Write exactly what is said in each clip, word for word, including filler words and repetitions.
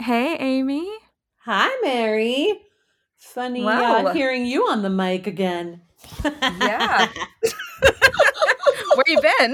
Hey, Amy. Hi, Mary. Funny uh, Wow. hearing you on the mic again. Yeah. Where you been?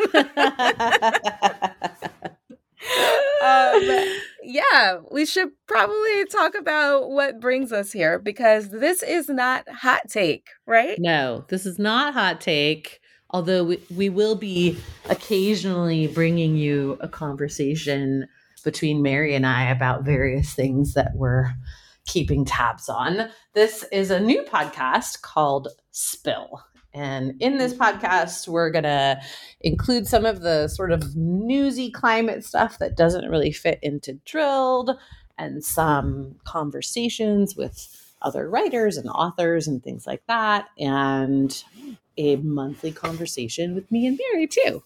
um, yeah, we should probably talk about what brings us here because this is not hot take, right? No, this is not hot take, although we, we will be occasionally bringing you a conversation between Mary and I about various things that we're keeping tabs on. This is a new podcast called Spill. And in this podcast, we're going to include some of the sort of newsy climate stuff that doesn't really fit into Drilled and some conversations with other writers and authors and things like that. And a monthly conversation with me and Mary, too.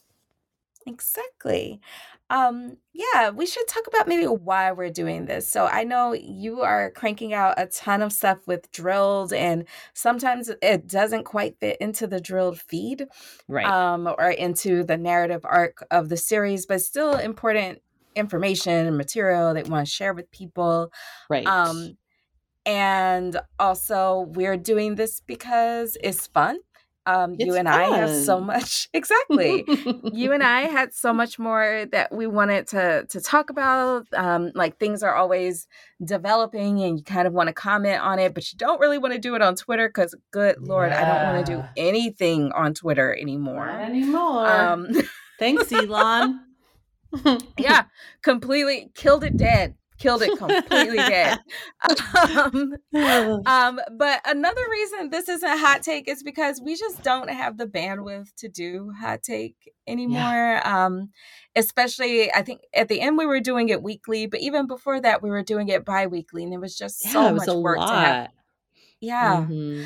Exactly. Um, yeah, we should talk about maybe why we're doing this. So I know you are cranking out a ton of stuff with Drilled, and sometimes it doesn't quite fit into the Drilled feed, Right. um, or into the narrative arc of the series, but still important information and material that we want to share with people. Right. Um, and also, we're doing this because it's fun. Um, It's you and I have so fun. much, exactly. You and I had so much more that we wanted to to talk about. Um, like things are always developing and you kind of want to comment on it, but you don't really want to do it on Twitter because, good Lord, I don't want to do Yeah. anything on Twitter anymore. Not anymore. Um, Thanks, Elon. yeah, completely killed it dead. Killed it completely dead. Um, um, but another reason this isn't hot take is because we just don't have the bandwidth to do hot take anymore. Yeah. Um, especially, I think at the end we were doing it weekly, but even before that we were doing it bi-weekly, and it was just yeah, so it was much a work lot. to have. Yeah. Mm-hmm.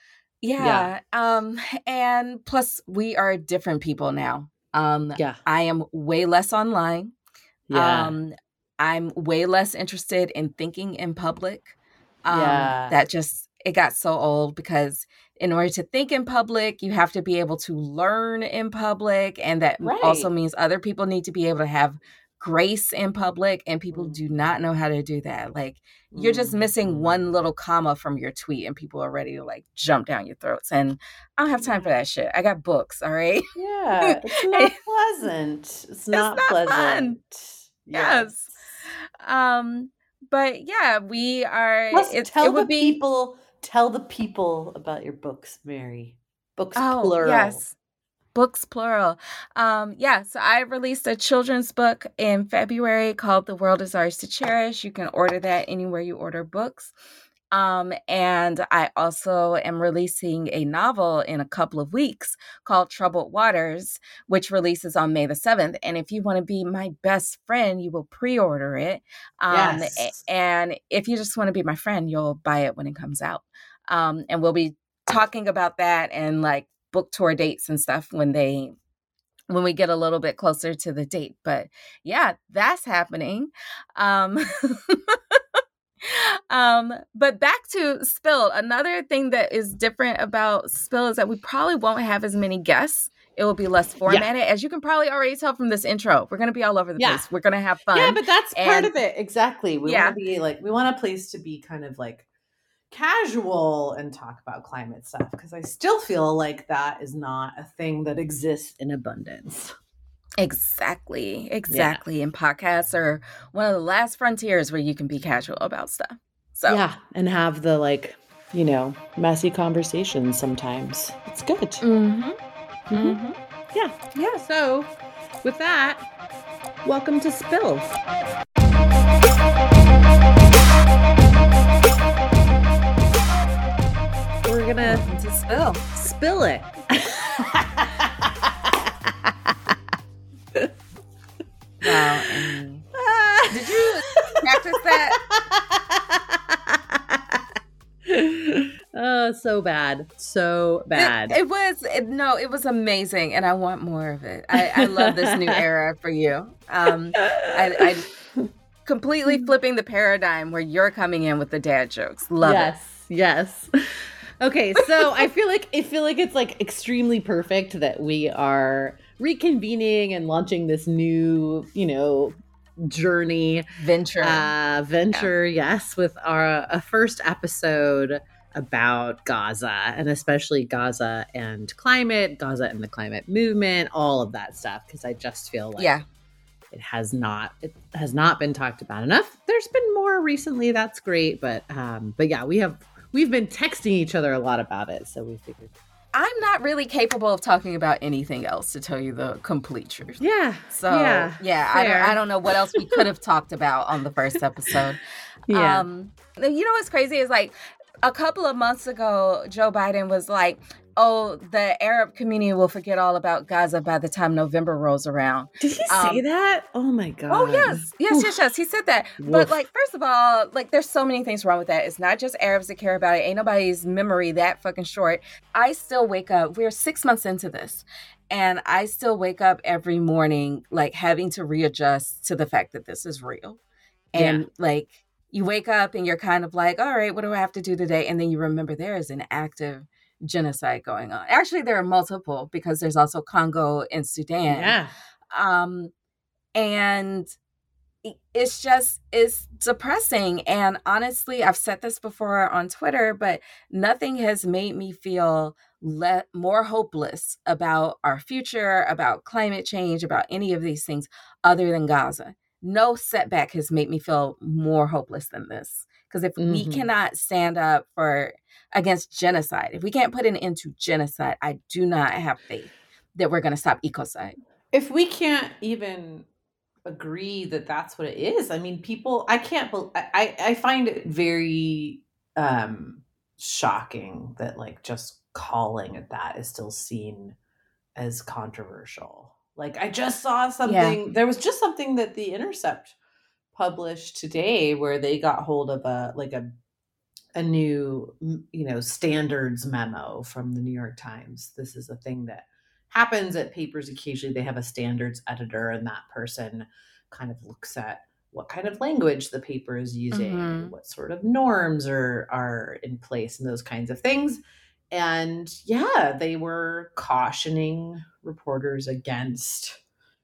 Yeah. Yeah. Um, and plus we are different people now. Um, yeah. I am way less online. Yeah. Um, I'm way less interested in thinking in public. Um, yeah. That just, it got so old because in order to think in public, you have to be able to learn in public. And that Right. also means other people need to be able to have grace in public, and people Mm. do not know how to do that. Like you're just missing one little comma from your tweet and people are ready to like jump down your throats. And I don't have time for that shit. I got books, all right? Yeah, it's not pleasant. It's not, it's not pleasant. Fun. Yes. yes. Um, but yeah, we are. Plus, it, tell it would the be, people. Tell the people about your books, Mary. Books oh, plural. Yes, books plural. Um, yeah. So I released a children's book in February called "The World Is Ours to Cherish." You can order that anywhere you order books. Um, and I also am releasing a novel in a couple of weeks called Troubled Waters, which releases on May the seventh. And if you want to be my best friend, you will pre-order it. Um, yes. And if you just want to be my friend, you'll buy it when it comes out. Um, and we'll be talking about that and like book tour dates and stuff when they when we get a little bit closer to the date. But yeah, that's happening. Um Um, but back to Spill. Another thing that is different about Spill is that we probably won't have as many guests. It will be less formatted. Yeah. As you can probably already tell from this intro, we're going to be all over the yeah. place. We're going to have fun. Yeah, but that's and, part of it. Exactly. We yeah. want to be like, we want a place to be kind of like casual and talk about climate stuff, because I still feel like that is not a thing that exists in abundance. Exactly. Exactly. Yeah. And podcasts are one of the last frontiers where you can be casual about stuff. So yeah. And have the like, you know, messy conversations sometimes. It's good. Mm-hmm. Mm-hmm. Mm-hmm. Yeah. Yeah. So with that, welcome to Spill. We're gonna to spill. Spill it. Wow, Amy. Did you practice that? Oh, so bad. So bad. It, it was, it, no, it was amazing. And I want more of it. I, I love this new era for you. Um, I, I completely flipping the paradigm where you're coming in with the dad jokes. Love yes, it. Yes. Yes. Okay. So I feel like, I feel like it's like extremely perfect that we are reconvening and launching this new, you know, journey, venture. uh, venture, yeah. yes, with our a first episode about Gaza, and especially Gaza and climate, Gaza and the climate movement, all of that stuff, because I just feel like yeah. it has not it has not been talked about enough. There's been more recently, that's great, but um, but yeah, we have we've been texting each other a lot about it, so we figured. I'm not really capable of talking about anything else, to tell you the complete truth. Yeah. So yeah, yeah, I don't I don't know what else we could have talked about on the first episode. Yeah. Um, you know what's crazy is like a couple of months ago, Joe Biden was like, oh, the Arab community will forget all about Gaza by the time November rolls around. Did he um, say that? Oh my God. Oh, yes. Yes, Oof. yes, yes. He said that. Woof. But like, first of all, like there's so many things wrong with that. It's not just Arabs that care about it. Ain't nobody's memory that fucking short. I still wake up. We're six months into this. And I still wake up every morning, like having to readjust to the fact that this is real. And yeah. like, you wake up and you're kind of like, all right, what do I have to do today? And then you remember there is an active genocide going on. Actually, there are multiple, because there's also Congo and Sudan. Yeah. Um, and it's just, it's depressing. And honestly, I've said this before on Twitter, but nothing has made me feel le- more hopeless about our future, about climate change, about any of these things other than Gaza. No setback has made me feel more hopeless than this. Because if mm-hmm. we cannot stand up for against genocide, if we can't put an end to genocide, I do not have faith that we're going to stop ecocide. If we can't even agree that that's what it is, I mean, people, I can't, I, I find it very um, shocking that like just calling it that is still seen as controversial. Like I just saw something, yeah. there was just something that The Intercept published today where they got hold of a, like a, a new, you know, standards memo from the New York Times. This is a thing that happens at papers occasionally. They have a standards editor, and that person kind of looks at what kind of language the paper is using, mm-hmm. what sort of norms are, are in place, and those kinds of things. And yeah, they were cautioning reporters against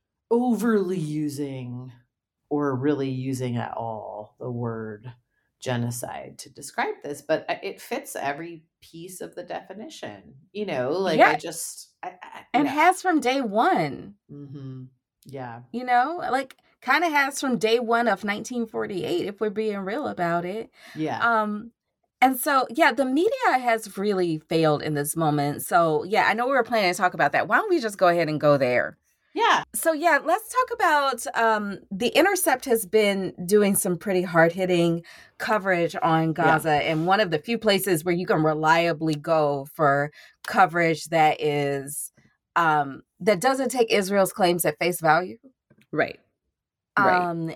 overly using or really using at all the word genocide to describe this, but it fits every piece of the definition, you know, like yeah. I just, I, I, and know. has from day one. Mm-hmm. Yeah. You know, like kind of has from day one of nineteen forty-eight, if we're being real about it. Yeah. Um, And so, yeah, the media has really failed in this moment. So, yeah, I know we were planning to talk about that. Why don't we just go ahead and go there? Yeah. So, yeah, let's talk about um, The Intercept has been doing some pretty hard-hitting coverage on Gaza. Yeah. And one of the few places where you can reliably go for coverage that is um, that doesn't take Israel's claims at face value. Right. Right. Um,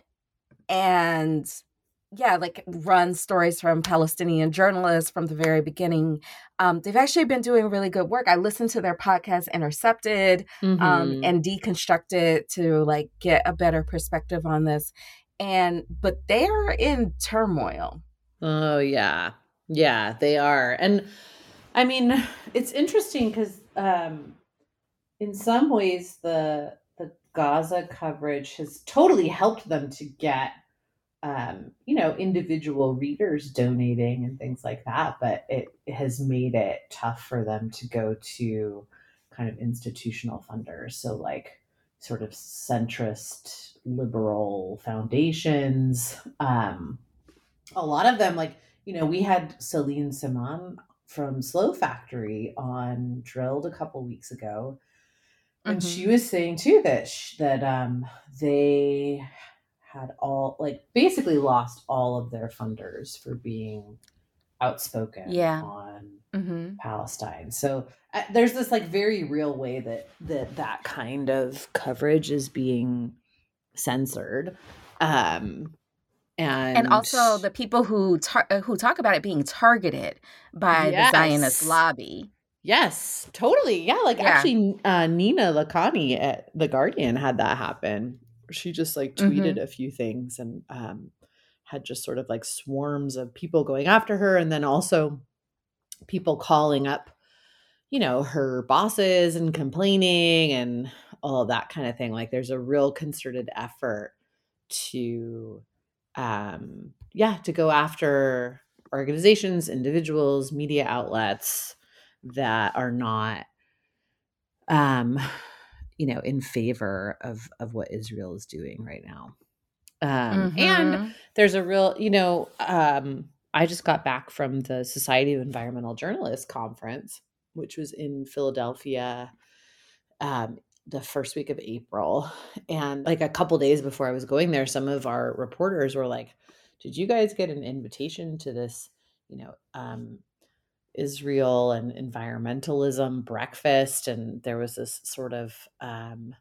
and... yeah, like run stories from Palestinian journalists from the very beginning. Um, they've actually been doing really good work. I listened to their podcast Intercepted mm-hmm. um, and Deconstructed to like get a better perspective on this. And but they're in turmoil. Oh yeah, yeah, they are. And I mean, it's interesting because um, in some ways the the Gaza coverage has totally helped them to get. Um, you know, individual readers donating and things like that, but it, it has made it tough for them to go to kind of institutional funders. So like sort of centrist liberal foundations. Um, a lot of them, like, you know, we had Celine Simon from Slow Factory on Drilled a couple weeks ago. And mm-hmm. she was saying too that, sh- that um, they... had all like basically lost all of their funders for being outspoken yeah. on mm-hmm. Palestine. So uh, there's this like very real way that that that kind of coverage is being censored. Um, and and also the people who tar- who talk about it being targeted by yes. the Zionist lobby. Yes, totally. Yeah, like yeah. actually uh, Nina Lakhani at The Guardian had that happen. She just like tweeted mm-hmm. a few things and um, had just sort of like swarms of people going after her. And then also people calling up, you know, her bosses and complaining and all of that kind of thing. Like there's a real concerted effort to, um, yeah, to go after organizations, individuals, media outlets that are not, um, you know, in favor of of what Israel is doing right now. Um, and Mm-hmm. there's a real, you know, um, I just got back from the Society of Environmental Journalists conference, which was in Philadelphia, um, the first week of April. And like a couple days before I was going there, some of our reporters were like, "Did you guys get an invitation to this, you know, um, Israel and environmentalism breakfast?" And there was this sort of um,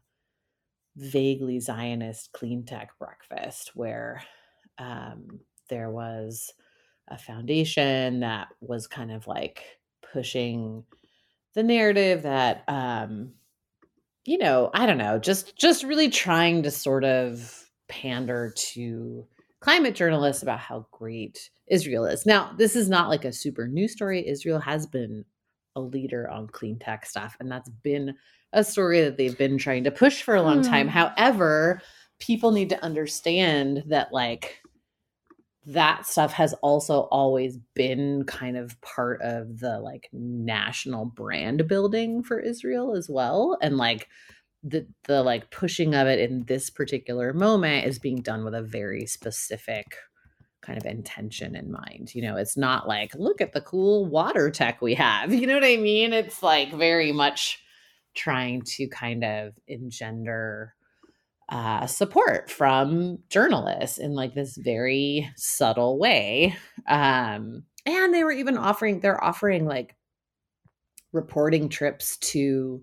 vaguely Zionist clean tech breakfast where um, there was a foundation that was kind of like pushing the narrative that, um, you know, I don't know, just just really trying to sort of pander to climate journalists about how great Israel is. Now, this is not like a super new story. Israel has been a leader on clean tech stuff, and that's been a story that they've been trying to push for a long time. Hmm. However, people need to understand that like that stuff has also always been kind of part of the like national brand building for Israel as well. And like the the like pushing of it in this particular moment is being done with a very specific kind of intention in mind. You know, it's not like, look at the cool water tech we have. You know what I mean? It's like very much trying to kind of engender uh, support from journalists in like this very subtle way. Um, and they were even offering, they're offering like reporting trips to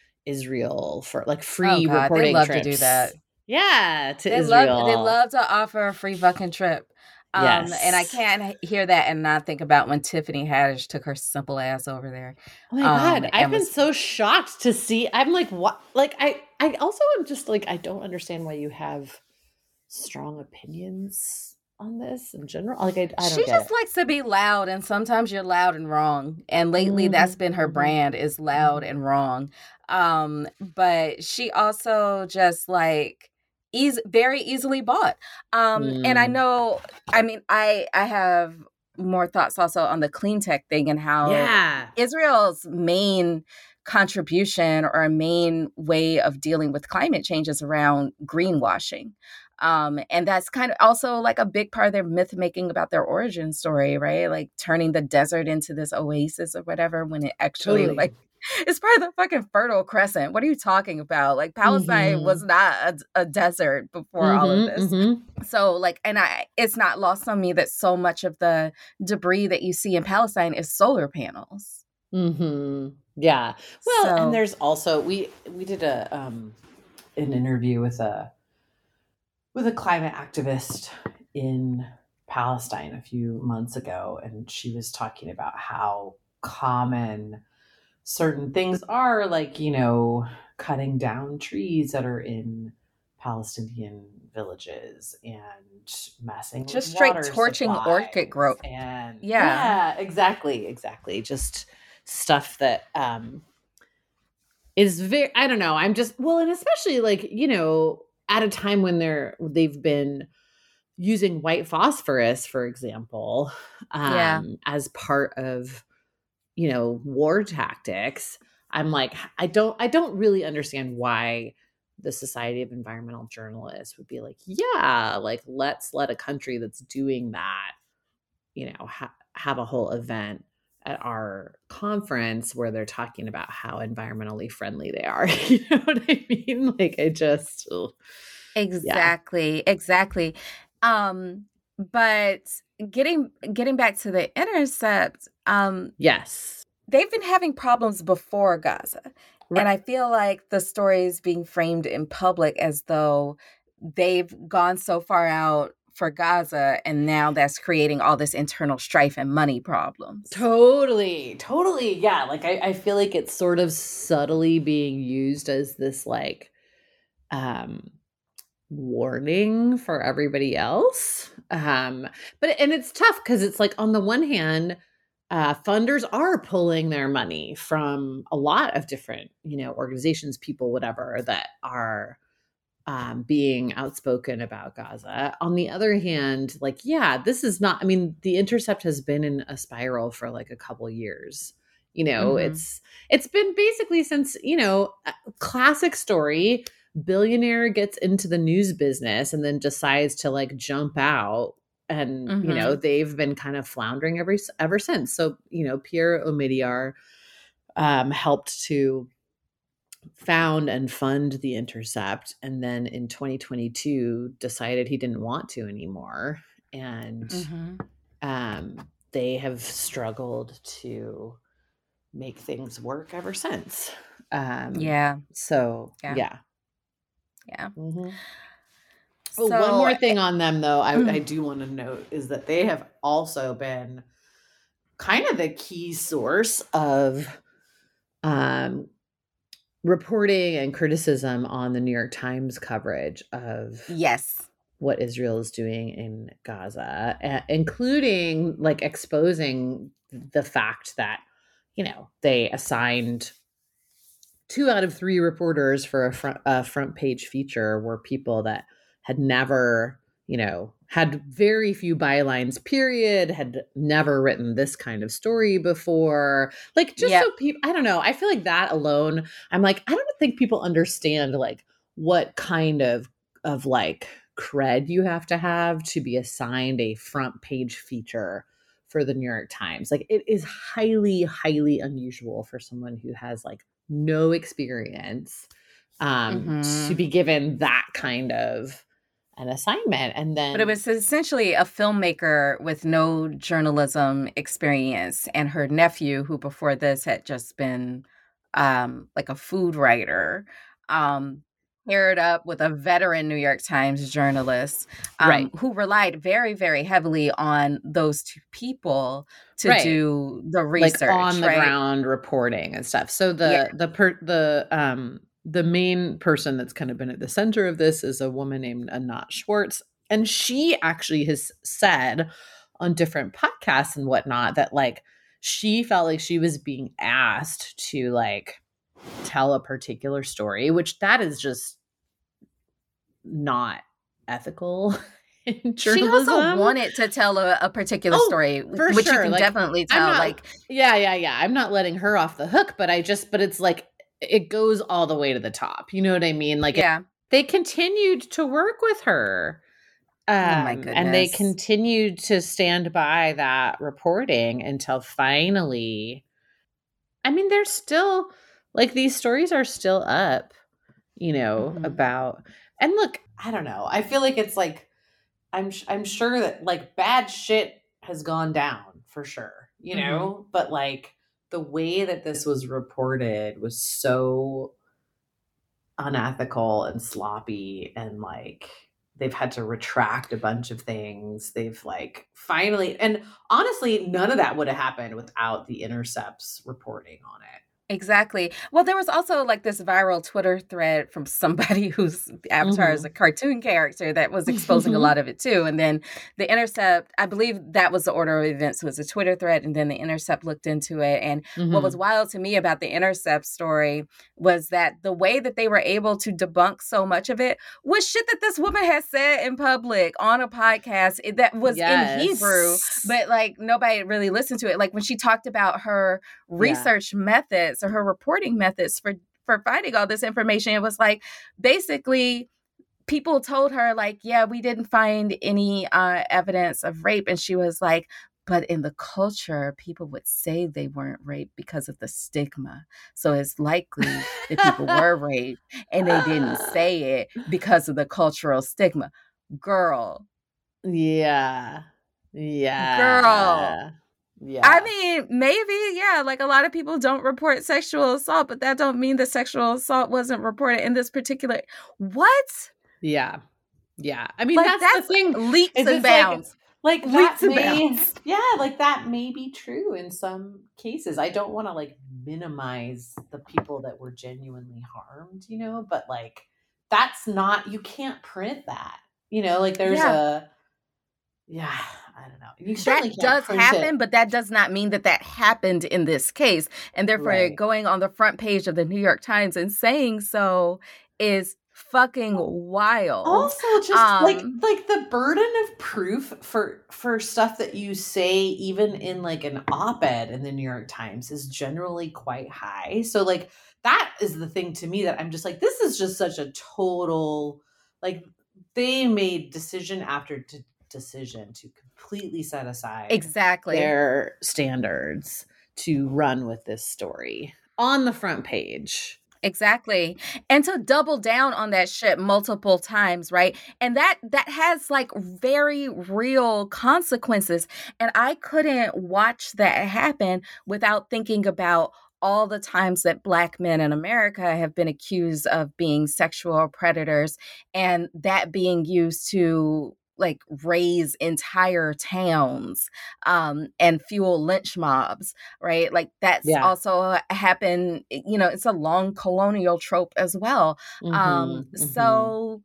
Israel for like Oh free God, they reporting love to do that. trips. Yeah, to They love they Israel. love to offer a free fucking trip. Um, and I Yes. can't hear that and not think about when Tiffany Haddish took her simple ass over there. Oh my Um, God. I've and been was so shocked to see. I'm like, what? Like, I, I also am just like, I don't understand why you have strong opinions on this in general. Like, I, I she don't get just it. likes to be loud, and sometimes you're loud and wrong. And lately that's been her Mm-hmm. brand, is loud and wrong. Um, but she also just like easy, very easily bought. Um, and I Mm. know, I mean, I I have more thoughts also on the clean tech thing and how Yeah. Israel's main contribution or a main way of dealing with climate change is around greenwashing. Um, and that's kind of also like a big part of their myth making about their origin story, right? Like turning the desert into this oasis or whatever when it actually Totally. like it's part of the fucking Fertile Crescent. What are you talking about? Like Palestine was Mm-hmm. not a, a desert before all of Mm-hmm. this. Mm-hmm. So like, and I, it's not lost on me that so much of the debris that you see in Palestine is solar panels. Mm-hmm. Yeah. Well, and So, there's also we we did a um an interview with a with a climate activist in Palestine a few months ago, and she was talking about how common certain things are, like, you know, cutting down trees that are in Palestinian villages and messing with just straight water torching orchid supplies. growth. And Yeah. yeah, exactly, exactly. Just stuff that um is very, I don't know, I'm just, well, and especially like, you know, at a time when they're they've been using white phosphorus, for example, Yeah. um, as part of, you know, war tactics. I'm like, I don't, I don't really understand why the Society of Environmental Journalists would be like, yeah, like let's let a country that's doing that, you know, ha- have a whole event at our conference where they're talking about how environmentally friendly they are. You know what I mean? Like, I just, ugh. Yeah. Exactly, exactly. Um, but getting getting back to The Intercept, um, Yes. they've been having problems before Gaza. And Right. I feel like the story is being framed in public as though they've gone so far out for Gaza and now that's creating all this internal strife and money problems. Totally, totally. Yeah. Like I, I feel like it's sort of subtly being used as this like um warning for everybody else. Um, but and it's tough because it's like on the one hand, uh, funders are pulling their money from a lot of different, you know, organizations, people, whatever, that are um, being outspoken about Gaza. On the other hand, like, yeah, this is not, I mean, The Intercept has been in a spiral for like a couple years. You know, Mhm. it's it's been basically since, you know, a classic story, billionaire gets into the news business and then decides to like jump out. And, you know, Mhm. they've been kind of floundering ever, ever since. So, you know, Pierre Omidyar um, helped to found and fund The Intercept, and then in twenty twenty-two decided he didn't want to anymore. And Mhm. um, they have struggled to make things work ever since. Um, Yeah. so, Yeah. yeah. Yeah. Mhm. Oh, one So more thing on them, though, I, I mm, do want to note is that they have also been kind of the key source of um, reporting and criticism on the New York Times coverage of yes. what Israel is doing in Gaza, uh, including like exposing the fact that, you know, they assigned two out of three reporters for a front, a front page feature were people that had never, you know, had very few bylines, period, had never written this kind of story before. Like, just so Yep. people, I don't know. I feel like that alone, I'm like, I don't think people understand like what kind of, of like cred you have to have to be assigned a front page feature for the New York Times. Like, it is highly, highly unusual for someone who has like no experience um, to Mhm. be given that kind of an assignment. And But it then, was essentially a filmmaker with no journalism experience, and her nephew, who before this had just been um, like a food writer, um, paired up with a veteran New York Times journalist um, right, who relied very, very heavily on those two people to right. do the Like on research, the right? ground reporting and stuff. So Yeah. the, the, per, the, um, the main person that's kind of been at the center of this is a woman named Anat Schwartz. And she actually has said on different podcasts and whatnot that like she felt like she was being asked to like tell a particular story, which that is just not ethical in She also journalism. wanted to tell a, a particular Oh, story, for which you sure. can Like, definitely I'm tell. not, Like, yeah, yeah, yeah. I'm not letting her off the hook, but I just, but it's like, it goes all the way to the top. You know what I mean? Like, it, yeah. they continued to work with her. Oh my Um, and they goodness. continued to stand by that reporting until finally, I mean, there's still, like, these stories are still up, you know, Mhm. about, and look, I don't know. I feel like it's like, I'm I'm sure that like bad shit has gone down for sure, you Mhm. know, but like the way that this was reported was so unethical and sloppy, and like they've had to retract a bunch of things. They've like finally, and honestly, none of that would have happened without the Intercept's reporting on it. Exactly. Well, there was also like this viral Twitter thread from somebody whose avatar is a Mhm. cartoon character that was exposing a lot of it too. And then The Intercept, I believe that was the order of events, was a Twitter thread, and then The Intercept looked into it. And what was Mhm. wild to me about The Intercept story was that the way that they were able to debunk so much of it was shit that this woman has said in public on a podcast it- that was in Hebrew, Yes. but like nobody really listened to it. Like when she talked about her Yeah. research methods or her reporting methods for for finding all this information, it was like basically people told her like, yeah, we didn't find any uh, evidence of rape, and she was like, but in the culture people would say they weren't raped because of the stigma, so it's likely that people were raped and they didn't say it because of the cultural stigma. Girl, Yeah. girl, Yeah. I Yeah. mean, maybe, yeah, like a lot of people don't report sexual assault, but that don't mean that sexual assault wasn't reported in this particular. What? Yeah. Yeah. I mean, Like that's the that's thing leaps is and it's like bounds. like that Leaps and may bounds. yeah, like that may be true in some cases. I don't want to like minimize the people that were genuinely harmed, you know, but like that's not you can't print that. You know, like there's Yeah. a yeah, I don't know. You certainly That can't does print it. happen, but that does not mean that that happened in this case. And therefore, Right. going on the front page of the New York Times and saying so is fucking wild. Also, just um like like the burden of proof for for stuff that you say, even in like an op-ed in the New York Times, is generally quite high. So like that is the thing to me that I'm just like, this is just such a total, like, they made decision after d- decision to completely set aside exactly their standards to run with this story on the front page. Exactly. And to double down on that shit multiple times, right? And that that has like very real consequences. And I couldn't watch that happen without thinking about all the times that Black men in America have been accused of being sexual predators, and that being used to like raise entire towns um, and fuel lynch mobs, right? Like that's Yeah. also happened, you know, it's a long colonial trope as well. Mhm, Um, mhm. so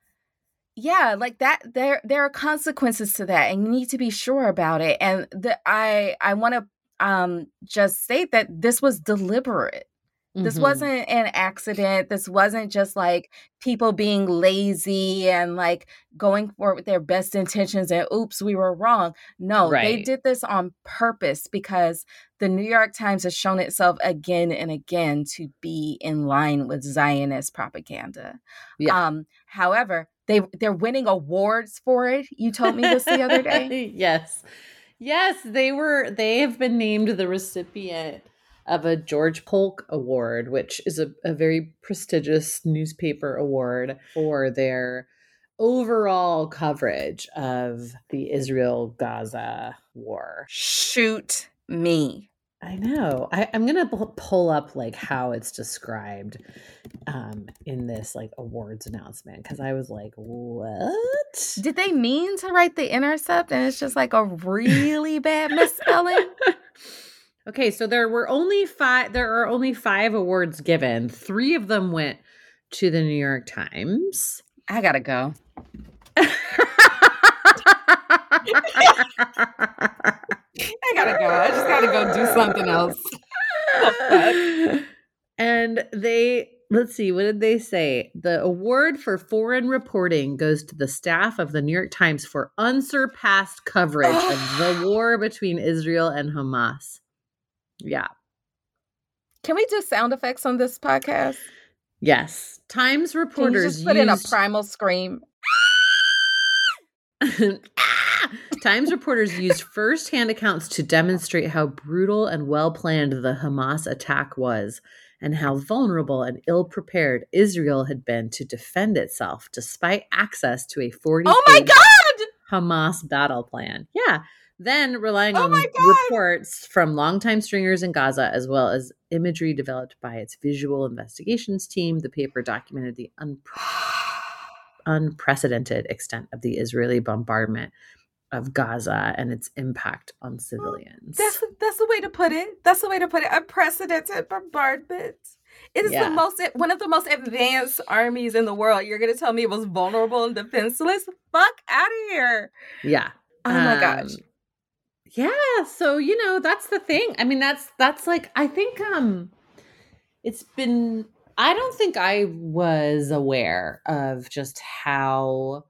yeah, like that there there are consequences to that, and you need to be sure about it. And the I I want to um just state that this was deliberate. This Mhm. wasn't an accident. This wasn't just like people being lazy and like going for with their best intentions and oops, we were wrong. No, they Right. did this on purpose because the New York Times has shown itself again and again to be in line with Zionist propaganda. Yeah. Um, however, they they're winning awards for it. You told me this the other day. Yes. Yes, they were they have been named the recipient of a George Polk Award, which is a, a very prestigious newspaper award for their overall coverage of the Israel-Gaza war. Shoot me. I know. I, I'm gonna pu- pull up like how it's described um, in this like awards announcement, because I was like, "What?" Did they mean to write The Intercept and it's just like a really bad misspelling? Okay, so there were only five. There are only five awards given. Three of them went to the New York Times. I gotta go. I gotta go. I just gotta go do something else. And they, let's see, what did they say? The award for foreign reporting goes to the staff of the New York Times for unsurpassed coverage of the war between Israel and Hamas. Yeah. Can we do sound effects on this podcast? Yes. Times Can you reporters just put in a used primal scream? Times reporters used first-hand accounts to demonstrate how brutal and well-planned the Hamas attack was, and how vulnerable and ill-prepared Israel had been to defend itself despite access to a forty-page Oh my God! Hamas battle plan. Yeah. Then, relying Oh on my God! reports from longtime stringers in Gaza, as well as imagery developed by its visual investigations team, the paper documented the unpre- unprecedented extent of the Israeli bombardment of Gaza and its impact on civilians. That's that's the way to put it. That's the way to put it. Unprecedented bombardment. It is Yeah. the most one of the most advanced armies in the world. You're gonna tell me it was vulnerable and defenseless? Fuck out of here. Yeah. Oh my Um, gosh. Yeah. So, you know, that's the thing. I mean, that's that's like, I think um it's been, I don't think I was aware of just how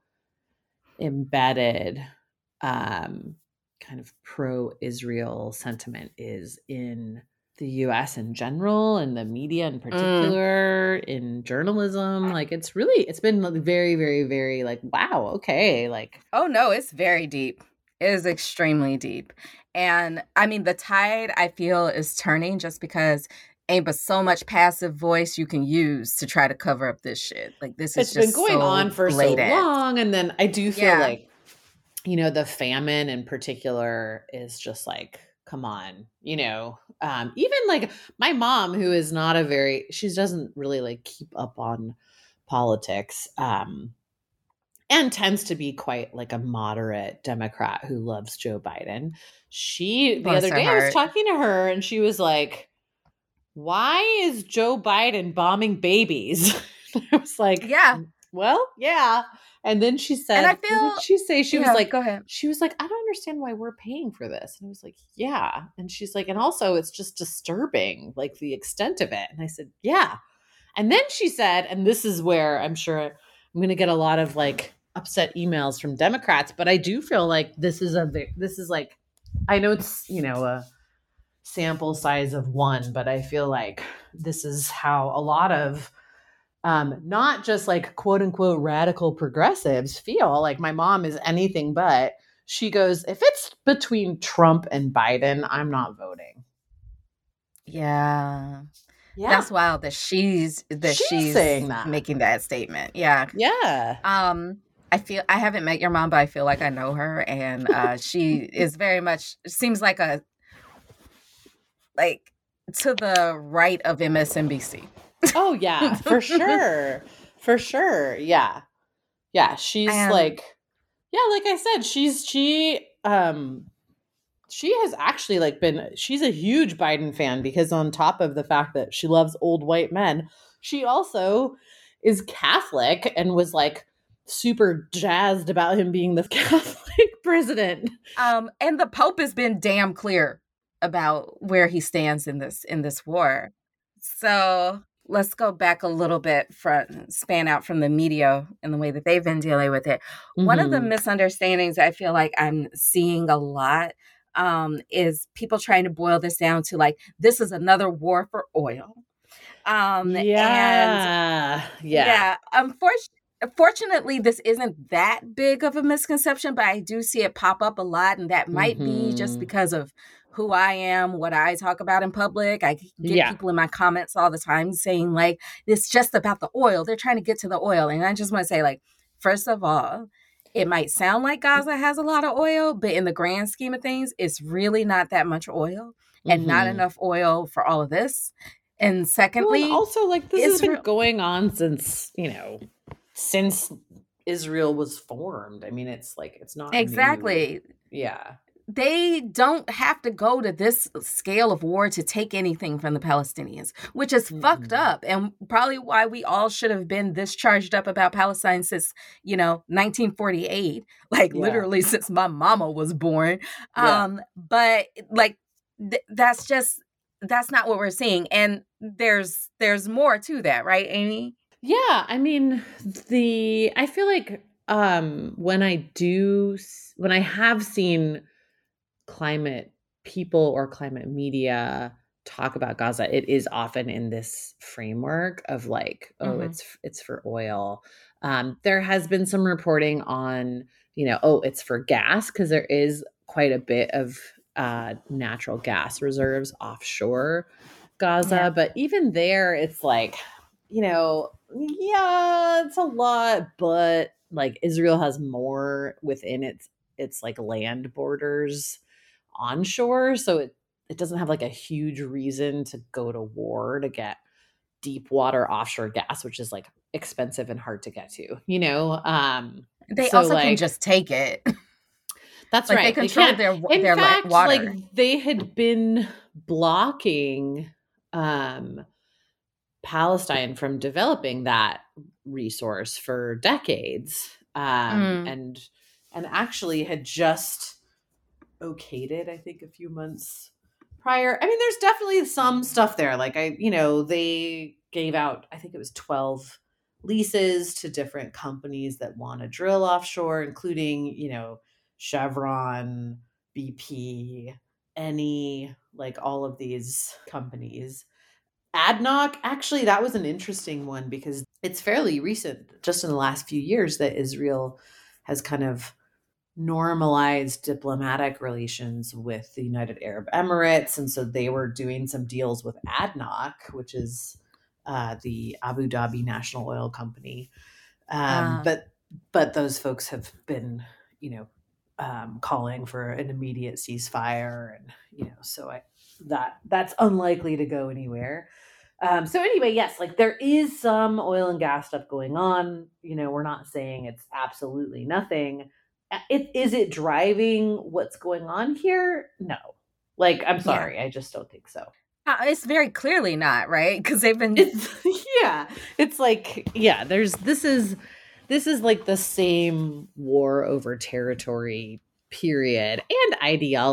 embedded um kind of pro-Israel sentiment is in the U S in general, and the media in particular, mm. in journalism. Like, it's really, it's been very, very, very like, wow, okay. Like, oh no, it's very deep. It is extremely deep. And I mean, the tide, I feel, is turning just because ain't but so much passive voice you can use to try to cover up this shit. Like, this is it's just been going so on for blatant. so long. And then I do feel Yeah. like, you know, the famine in particular is just like, come on, you know, um, even like my mom, who is not a very, she doesn't really like keep up on politics, um, and tends to be quite like a moderate Democrat who loves Joe Biden. She, the Bless other her day I was heart. talking to her and she was like, why is Joe Biden bombing babies? I was like, Yeah. well, yeah. And then she said, And I feel, what did she say? She yeah, was like, go ahead. She was like, I don't understand why we're paying for this. And I was like, yeah. And she's like, and also it's just disturbing, like the extent of it. And I said, yeah. And then she said, and this is where I'm sure I'm going to get a lot of like upset emails from Democrats, but I do feel like this is a this is like, I know it's, you know, a sample size of one, but I feel like this is how a lot of um, not just like quote unquote radical progressives feel. Like my mom is anything but. She goes, if it's between Trump and Biden, I'm not voting. Yeah. Yeah. That's wild that she's that She's she's saying that. making that statement. Yeah. Yeah. Um, I feel I haven't met your mom, but I feel like I know her, and uh, she is very much seems like a like to the right of M S N B C. Oh yeah, for sure, for sure. Yeah, yeah. She's And like, yeah, like I said, she's she um she has actually like been she's a huge Biden fan because on top of the fact that she loves old white men, she also is Catholic and was like super jazzed about him being the Catholic president. um and the Pope has been damn clear about where he stands in this in this war. So let's go back a little bit from span out from the media and the way that they've been dealing with it. Mm-hmm. One of the misunderstandings I feel like I'm seeing a lot um, is people trying to boil this down to like, this is another war for oil. Um, yeah. And yeah. Yeah. Unfortunately, Fortunately, this isn't that big of a misconception, but I do see it pop up a lot. And that might mm-hmm. be just because of who I am, what I talk about in public. I get yeah. people in my comments all the time saying like, it's just about the oil. They're trying to get to the oil. And I just want to say like, first of all, it might sound like Gaza has a lot of oil, but in the grand scheme of things, it's really not that much oil and mm-hmm. not enough oil for all of this. And secondly, well, and also like this has been re- going on since, you know, since Israel was formed. I mean, it's like, it's not exactly. new. Yeah. They don't have to go to this scale of war to take anything from the Palestinians, which is mm-hmm. fucked up. And probably why we all should have been this charged up about Palestine since, you know, nineteen forty-eight, like yeah. literally since my mama was born. Yeah. Um, but like, th- that's just, that's not what we're seeing. And there's, there's more to that, right, Amy? Yeah. I mean, the, I feel like um, when I do, when I have seen climate people or climate media talk about Gaza, it is often in this framework of like, oh, mm-hmm. it's it's for oil. Um, there has been some reporting on, you know, oh, it's for gas, because there is quite a bit of uh, natural gas reserves offshore Gaza. Yeah. But even there, it's like, you know, yeah, it's a lot, but like Israel has more within its its like land borders onshore, so it it doesn't have like a huge reason to go to war to get deep water offshore gas, which is like expensive and hard to get to, you know. Um they so, also like, can just take it. That's like right. They control they their In their fact, water. Like they had been blocking um Palestine from developing that resource for decades, um mm. and and actually had just okayed it, I think, a few months prior. I mean, there's definitely some stuff there. Like I, you know, they gave out, I think it was twelve leases to different companies that want to drill offshore, including, you know, Chevron, B P, Eni, like all of these companies. ADNOC, actually, that was an interesting one because it's fairly recent, just in the last few years, that Israel has kind of normalized diplomatic relations with the United Arab Emirates. And so they were doing some deals with ADNOC, which is uh, the Abu Dhabi National Oil Company. Um, uh. But but those folks have been, you know, um, calling for an immediate ceasefire. And, you know, so I, that that's unlikely to go anywhere. Um, so anyway, yes, like there is some oil and gas stuff going on. You know, we're not saying it's absolutely nothing. It, is it driving what's going on here? No. Like, I'm sorry. Yeah. I just don't think so. Uh, it's very clearly not, right? Because they've been... It's, yeah. It's like, yeah, there's, this is, this is like the same war over territory period and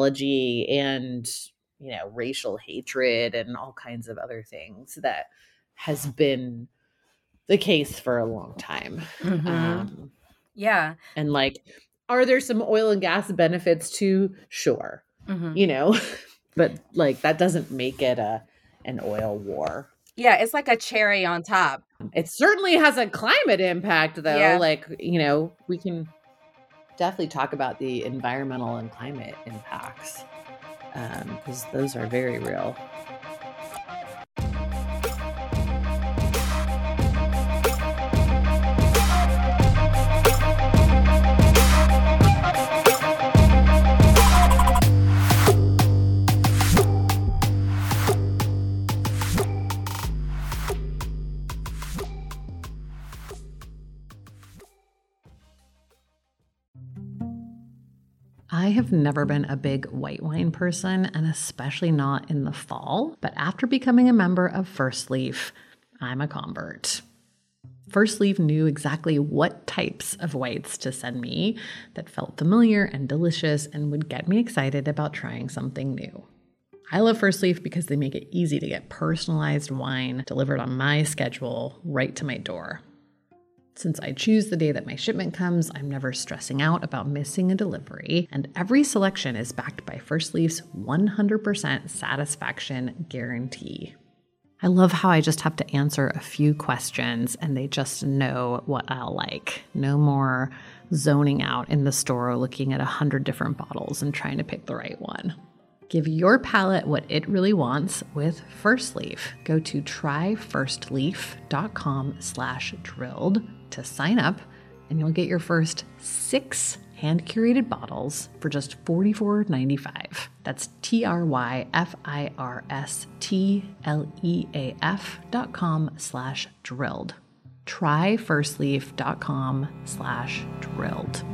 ideology and, you know, racial hatred and all kinds of other things that has been the case for a long time. Mm-hmm. Um, yeah. And like, are there some oil and gas benefits too? Sure. Mm-hmm. You know, but like that doesn't make it a an oil war. Yeah, it's like a cherry on top. It certainly has a climate impact though. Yeah. Like, you know, we can definitely talk about the environmental and climate impacts because um, those are very real. I have never been a big white wine person, and especially not in the fall. But after becoming a member of First Leaf, I'm a convert. First Leaf knew exactly what types of whites to send me that felt familiar and delicious and would get me excited about trying something new. I love First Leaf because they make it easy to get personalized wine delivered on my schedule right to my door. Since I choose the day that my shipment comes, I'm never stressing out about missing a delivery, and every selection is backed by First Leaf's one hundred percent satisfaction guarantee. I love how I just have to answer a few questions and they just know what I'll like. No more zoning out in the store looking at a hundred different bottles and trying to pick the right one. Give your palate what it really wants with First Leaf. Go to tryfirstleaf.com slash drilled to sign up, and you'll get your first six hand-curated bottles for just forty-four ninety-five. That's T-R-Y-F-I-R-S-T-L-E-A-F dot com slash drilled. Tryfirstleaf.com slash drilled.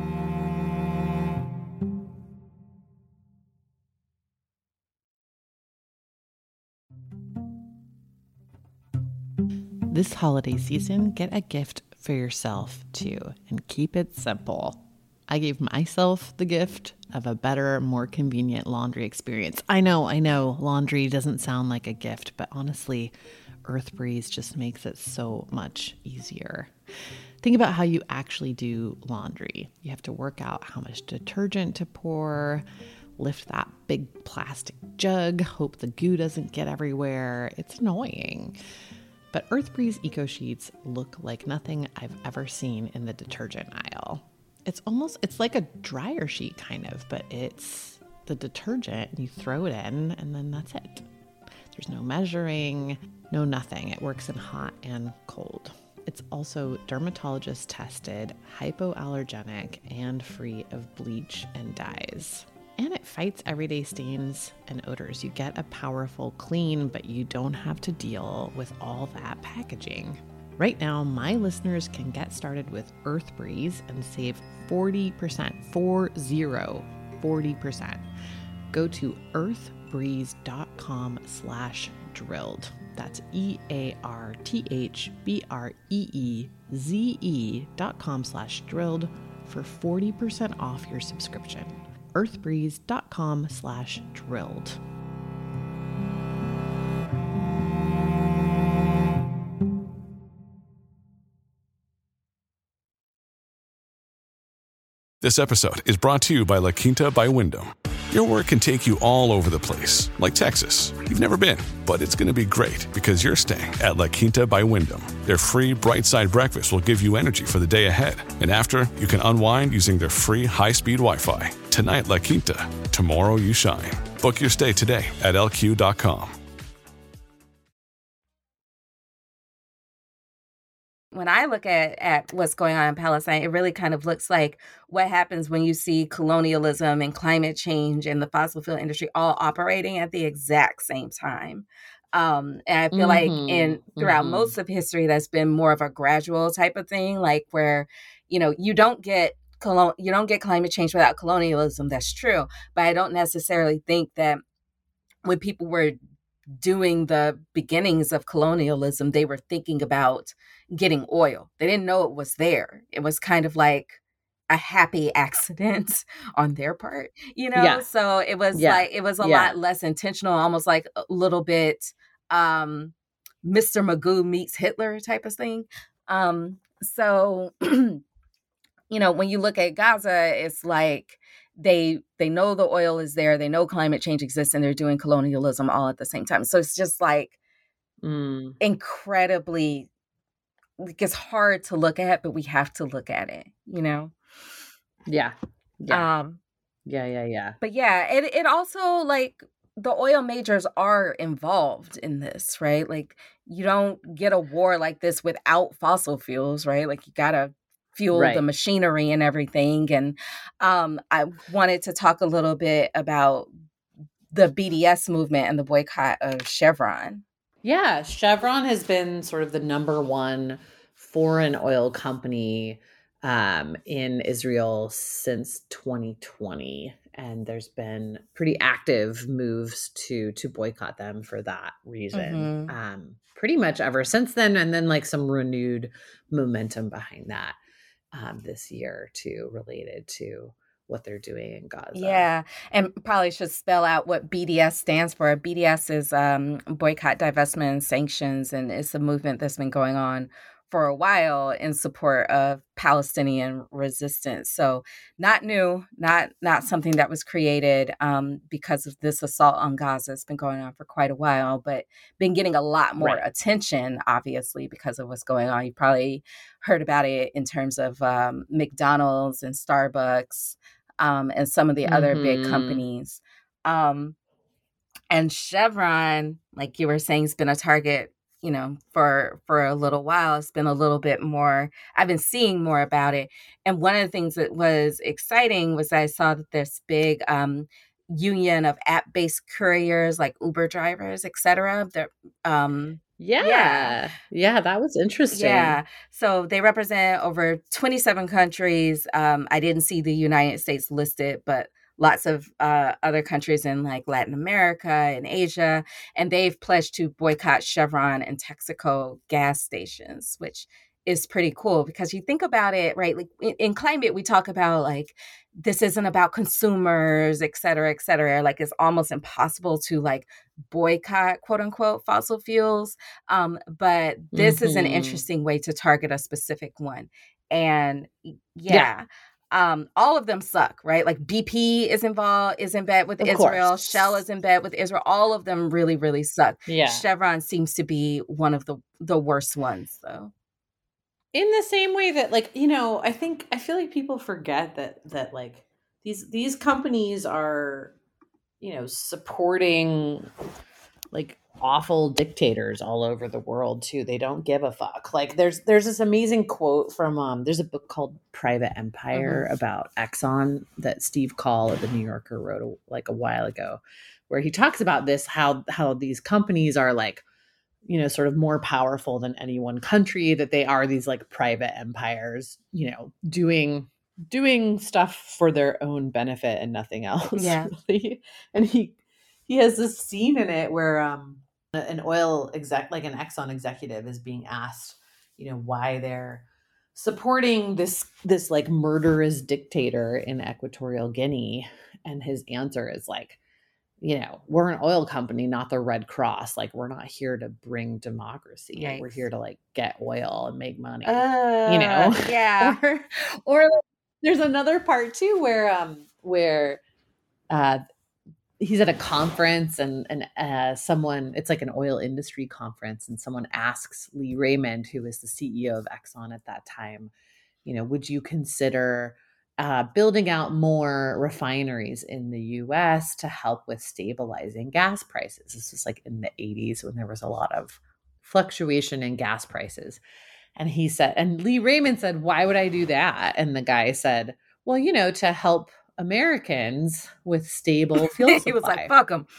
This holiday season, get a gift for yourself too, and keep it simple. I gave myself the gift of a better, more convenient laundry experience. I know, I know, laundry doesn't sound like a gift, but honestly, Earth Breeze just makes it so much easier. Think about how you actually do laundry. You have to work out how much detergent to pour, lift that big plastic jug, hope the goo doesn't get everywhere. It's annoying. But Earth Breeze Eco Sheets look like nothing I've ever seen in the detergent aisle. It's almost, it's like a dryer sheet kind of, but it's the detergent and you throw it in and then that's it. There's no measuring, no nothing. It works in hot and cold. It's also dermatologist tested, hypoallergenic, and free of bleach and dyes. And it fights everyday stains and odors. You get a powerful clean, but you don't have to deal with all that packaging. Right now, my listeners can get started with Earth Breeze and save forty percent, four zero, forty percent. Go to earthbreeze.com slash drilled. That's E-A-R-T-H-B-R-E-E-Z-E dot com slash drilled for forty percent off your subscription. earthbreeze.com slash drilled. This episode is brought to you by La Quinta by Wyndham. Your work can take you all over the place, like Texas. You've never been, but it's going to be great because you're staying at La Quinta by Wyndham. Their free Bright Side breakfast will give you energy for the day ahead. And after, you can unwind using their free high-speed Wi-Fi. Tonight, La Quinta. Tomorrow, you shine. Book your stay today at L Q dot com. When I look at, at what's going on in Palestine, it really kind of looks like what happens when you see colonialism and climate change and the fossil fuel industry all operating at the exact same time. Um, and I feel Mm-hmm. like in throughout Mm-hmm. most of history, that's been more of a gradual type of thing, like where, you know, you don't get colon- you don't get climate change without colonialism. That's true. But I don't necessarily think that when people were doing the beginnings of colonialism, they were thinking about getting oil. They didn't know it was there. It was kind of like a happy accident on their part, you know? Yeah. So it was Yeah. like, it was a Yeah. lot less intentional, almost like a little bit, um, Mister Magoo meets Hitler type of thing. Um, so, you know, when you look at Gaza, it's like they they know the oil is there, they know climate change exists, and they're doing colonialism all at the same time. So it's just like Mm. incredibly, like, it's hard to look at, but we have to look at it, you know? Yeah. Yeah. Um, Yeah. Yeah. Yeah. but yeah, it it also, like, the oil majors are involved in this, right? Like, you don't get a war like this without fossil fuels, right? Like, you gotta fuel the Right. machinery and everything. And um, I wanted to talk a little bit about the B D S movement and the boycott of Chevron. Yeah, Chevron has been sort of the number one foreign oil company um, in Israel since twenty twenty, and there's been pretty active moves to to boycott them for that reason. Mhm. Um, pretty much ever since then, and then like some renewed momentum behind that um, this year too, related to what they're doing in Gaza. Yeah, and probably should spell out what B D S stands for. B D S is um, Boycott, Divestment, and Sanctions, and it's a movement that's been going on for a while in support of Palestinian resistance. So not new, not not something that was created um, because of this assault on Gaza. It's been going on for quite a while, but been getting a lot more Right. attention, obviously, because of what's going on. You probably heard about it in terms of um, McDonald's and Starbucks. Um, and some of the other big Mhm. companies. Um, and Chevron, like you were saying, has been a target, you know, for for a little while. It's been a little bit more, I've been seeing more about it. And one of the things that was exciting was I saw that this big um, union of app-based couriers, like Uber drivers, et cetera. They're, um, Yeah. Yeah. Yeah, that was interesting. Yeah. So they represent over twenty-seven countries. Um, I didn't see the United States listed, but lots of uh, other countries in like Latin America and Asia. And they've pledged to boycott Chevron and Texaco gas stations, which is pretty cool because you think about it, right? Like in, in climate, we talk about like, this isn't about consumers, et cetera, et cetera. Like it's almost impossible to like boycott, quote unquote, fossil fuels. Um, but this is an Mhm. interesting way to target a specific one. And yeah, Yeah. um, all of them suck, right? Like B P is involved, is in bed with Of Israel. course. Shell is in bed with Israel. All of them really, really suck. Yeah. Chevron seems to be one of the the worst ones, though. In the same way that like, you know, I think I feel like people forget that that like these these companies are, you know, supporting like awful dictators all over the world too. They don't give a fuck. Like there's there's this amazing quote from um there's a book called Private Empire Mhm. about Exxon that Steve Call of the New Yorker wrote a, like a while ago, where he talks about this how how these companies are like, you know, sort of more powerful than any one country, that they are these like private empires, you know, doing doing stuff for their own benefit and nothing else. Yeah. Really. And he he has this scene in it where um an oil exec, like an Exxon executive, is being asked, you know, why they're supporting this this like murderous dictator in Equatorial Guinea. And his answer is like, you know, we're an oil company, not the Red Cross. Like, we're not here to bring democracy. Yikes. We're here to like get oil and make money. Uh, you know? yeah. or or like, there's another part too where um where uh he's at a conference and and uh someone, it's like an oil industry conference, and someone asks Lee Raymond, who was the C E O of Exxon at that time, you know, would you consider uh, building out more refineries in the U S to help with stabilizing gas prices? This was like in the eighties when there was a lot of fluctuation in gas prices. And he said, and Lee Raymond said, why would I do that? And the guy said, well, you know, to help Americans with stable fuel supply. He was like, fuck them.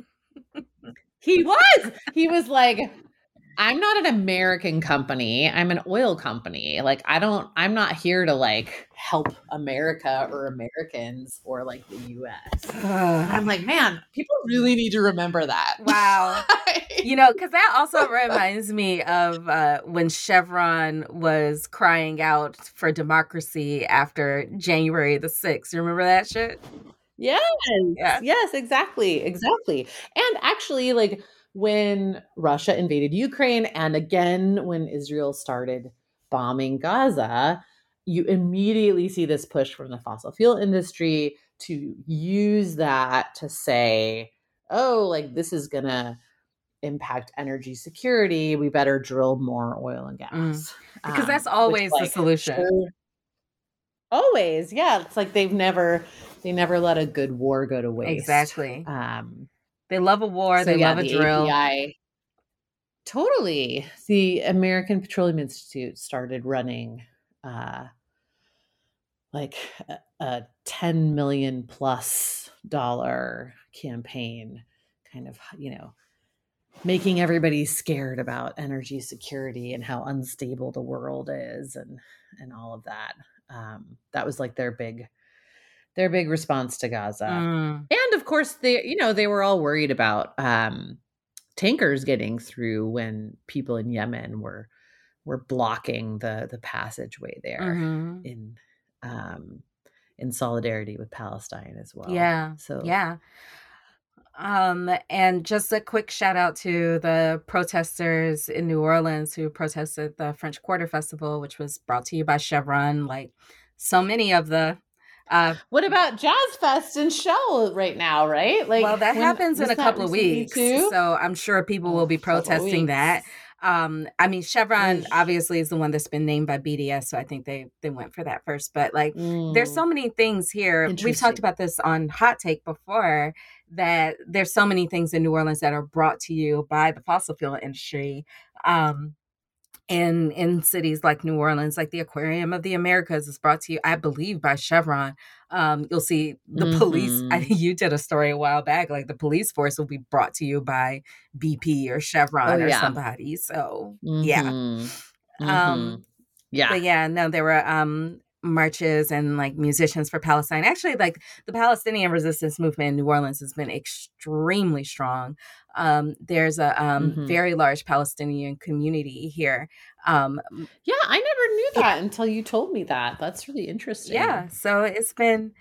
He was. He was like, I'm not an American company. I'm an oil company. Like, I don't, I'm not here to like help America or Americans or like the U S. I'm like, man, people really need to remember that. Wow. You know, because that also reminds me of uh, when Chevron was crying out for democracy after January the sixth. You remember that shit? Yes. Yeah. Yes, exactly. Exactly. And actually, like, when Russia invaded Ukraine and again when Israel started bombing Gaza, you immediately see this push from the fossil fuel industry to use that to say, oh, like this is going to impact energy security. We better drill more oil and gas. Mm. Because Um, that's which, always the like, solution. sure- always. Yeah. It's like they've never, they never let a good war go to waste. Exactly. Um, They love a war. so They yeah, love a the drill. A P I, totally. The American Petroleum Institute started running uh, like a, a ten million plus dollar campaign, kind of, you know, making everybody scared about energy security and how unstable the world is and and all of that. Um, that was like their big their big response to Gaza. Mm. And of course they, you know, they were all worried about um, tankers getting through when people in Yemen were were blocking the the passageway there Mhm. in um, in solidarity with Palestine as well. Yeah. So Yeah. Um, and just a quick shout out to the protesters in New Orleans who protested the French Quarter Festival, which was brought to you by Chevron. Like so many of the uh, what about Jazz Fest and Shell right now, right? Like, well, that when- happens in was a that couple of recently weeks, too? so I'm sure people Oh, will be couple protesting that. weeks. Um, I mean, Chevron Eesh. obviously is the one that's been named by B D S, so I think they they went for that first. But like, Mm, there's so many things here. We've interesting. talked about this on Hot Take before, that there's so many things in New Orleans that are brought to you by the fossil fuel industry. Um, in in cities like New Orleans, like the Aquarium of the Americas is brought to you, I believe, by Chevron. Um, you'll see the police. I Mhm. think you did a story a while back, like the police force will be brought to you by B P or Chevron Oh, or yeah. somebody. So yeah. Mhm. Mhm. Um, Yeah. but yeah, no, there were um marches and like musicians for Palestine. Actually, like the Palestinian resistance movement in New Orleans has been extremely strong. Um, there's a um, Mhm. very large Palestinian community here. Um, Yeah, I never knew Yeah. that until you told me that. That's really interesting. yeah, so it's been.